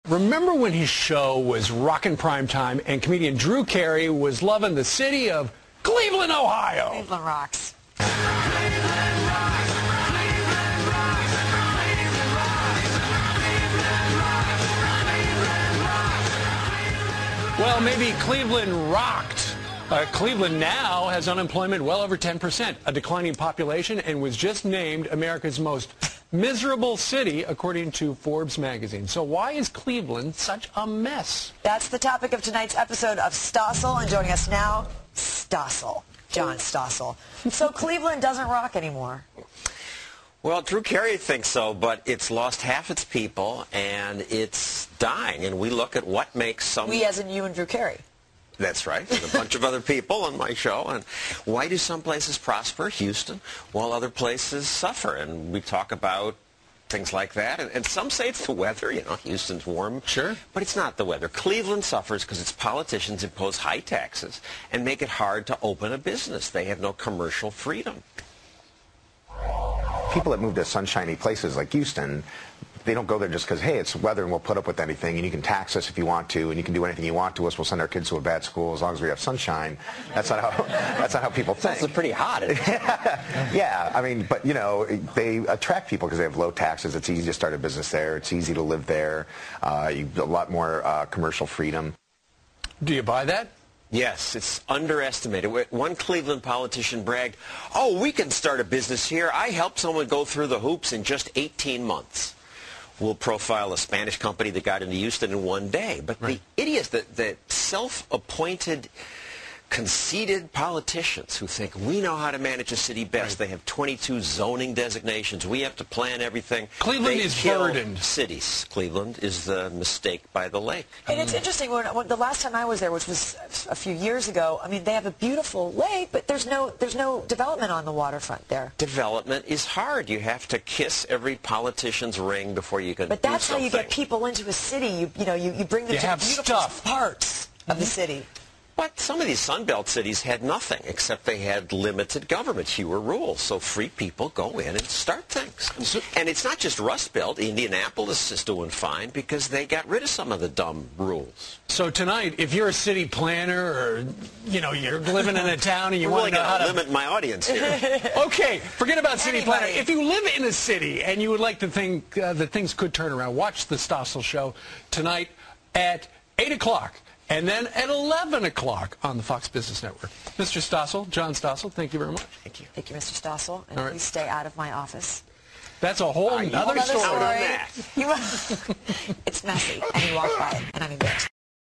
Remember when his show was rockin' prime time and comedian Drew Carey was loving the city of Cleveland, Ohio? Cleveland rocks. Well, maybe Cleveland rocked. Cleveland now has unemployment well over 10%, a declining population, and was just named America's most miserable city, according to Forbes magazine. So why is Cleveland such a mess? That's the topic of tonight's episode of Stossel, and joining us now, Stossel, John Stossel. So Cleveland doesn't rock anymore. Well, Drew Carey thinks so, but it's lost half its people, and it's dying. And we look at what makes some... We as in you and Drew Carey. That's right. There's a bunch of other people on my show. And why do some places prosper, Houston, while other places suffer? And we talk about things like that. And some say it's the weather. You know, Houston's warm. Sure. But it's not the weather. Cleveland suffers because its politicians impose high taxes and make it hard to open a business. They have no commercial freedom. People that move to sunshiny places like Houston, they don't go there just because, hey, it's weather and we'll put up with anything and you can tax us if you want to and you can do anything you want to us. We'll send our kids to a bad school as long as we have sunshine. That's not how people think. That's pretty hot. Yeah, I mean, but, you know, they attract people because they have low taxes. It's easy to start a business there. It's easy to live there. You have a lot more commercial freedom. Do you buy that? Yes, it's underestimated. One Cleveland politician bragged, "Oh, we can start a business here. I helped someone go through the hoops in just 18 months." We'll profile a Spanish company that got into Houston in one day. But right. The idiots, the self-appointed, conceited politicians who think we know how to manage a city best. Right. They have 22 zoning designations. We have to plan everything. Cleveland They is kill burdened. Cities. Cleveland is the mistake by the lake. And it's interesting, when the last time I was there, which was a few years ago, I mean, they have a beautiful lake, but there's no development on the waterfront there. Development is hard. You have to kiss every politician's ring before you can But that's do how you something. get people into a city. You bring them You to have the beautiful stuff. parts of the city. But some of these Sunbelt cities had nothing except they had limited government, fewer rules. So free people go in and start things. And it's not just Rust Belt. Indianapolis is doing fine because they got rid of some of the dumb rules. So tonight, if you're a city planner or, you know, you're living in a town and you We're want really to know how going to to... limit my audience here. Okay, forget about city Anybody. planner. If you live in a city and you would like to think that things could turn around, watch the Stossel Show tonight at 8 o'clock. And then at 11 o'clock on the Fox Business Network. Mr. Stossel, John Stossel, thank you very much. Thank you. Thank you, Mr. Stossel. And All right. please stay out of my office. That's a whole other Another story. Out on that. It's messy, and you walk by it, and I'm embarrassed.